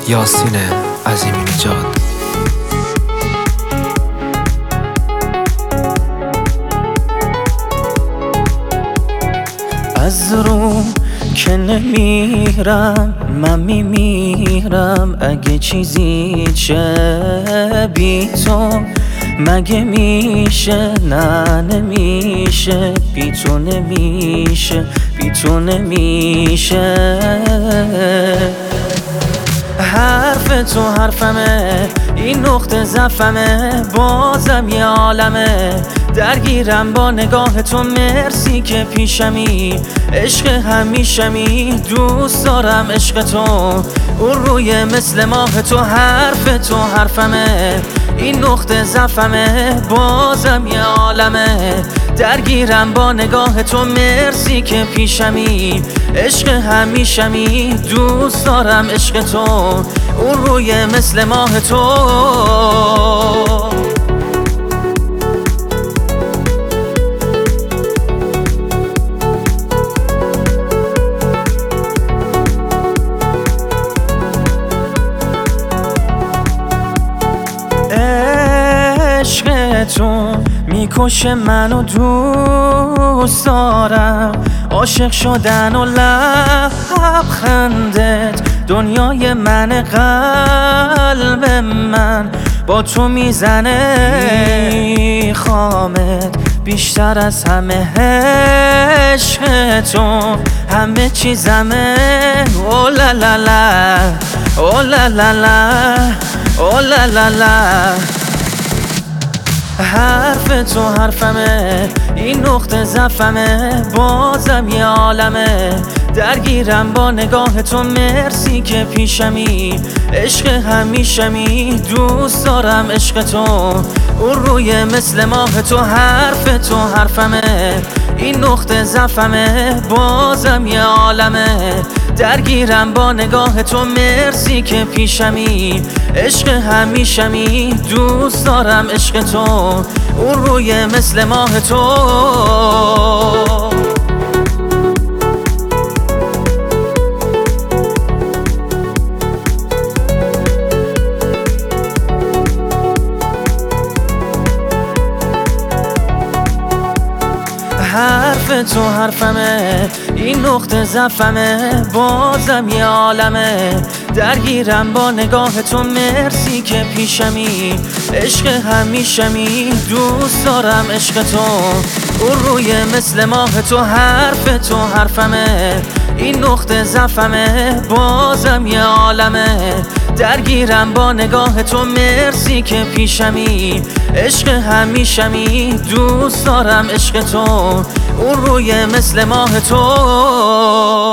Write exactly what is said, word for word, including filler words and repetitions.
یاسین عظیمی نژاد. از رو که نمیرم من میمیرم، اگه چیزی چه بی تو مگه میشه؟ نه نمیشه، بی تو نمیشه، بی تو نمیشه. حرف تو حرفمه، این نقطه ضعفمه، بازم یه عالمه درگیرم با نگاه تو. مرسی که پیشمی، عشق همیشمی، دوست دارم عشق تو، اون روی مثل ماه تو. حرف تو حرفمه، این نقطه ضعفمه، بازم یه عالمه درگیرم با نگاه تو. مرسی که پیشمی، عشق همیشمی، دوست دارم عشق تو، اون روی مثل ماه تو. عشق تو میکشه منو، دوست دارم عاشق شدن و لبخندت دنیای من، قلب من با تو میزنه، میخوامت بیشتر از همه. عشق تو همه چیزمه، او لا لا لا، او لا لا لا، او لا لا لا. حرف تو حرفمه، این نقطه ضعفمه، بازم یه عالمه درگیرم با نگاه تو. مرسی که پیشمی، عشق همیشمی، دوست دارم عشق تو، اون روی مثل ماه تو. حرف تو حرفمه، این نقطه ضعفمه، بازم یه عالمه درگیرم با نگاه تو. مرسی که پیشمی، عشق همیشمی، دوست دارم عشق تو، اون روی مثل ماه تو. حرف تو حرفمه، این نقطه ضعفمه، بازم یه عالمه درگیرم با نگاه تو. مرسی که پیشمی، عشق همیشمی، دوست دارم عشق تو، اون روی مثل ماه تو. حرف تو حرفمه، این نقطه ضعفمه، بازم یه عالمه درگیرم با نگاه تو. مرسی که پیشمی، عشق همیشمی، دوست دارم عشق تو، اون روی مثل ماه تو.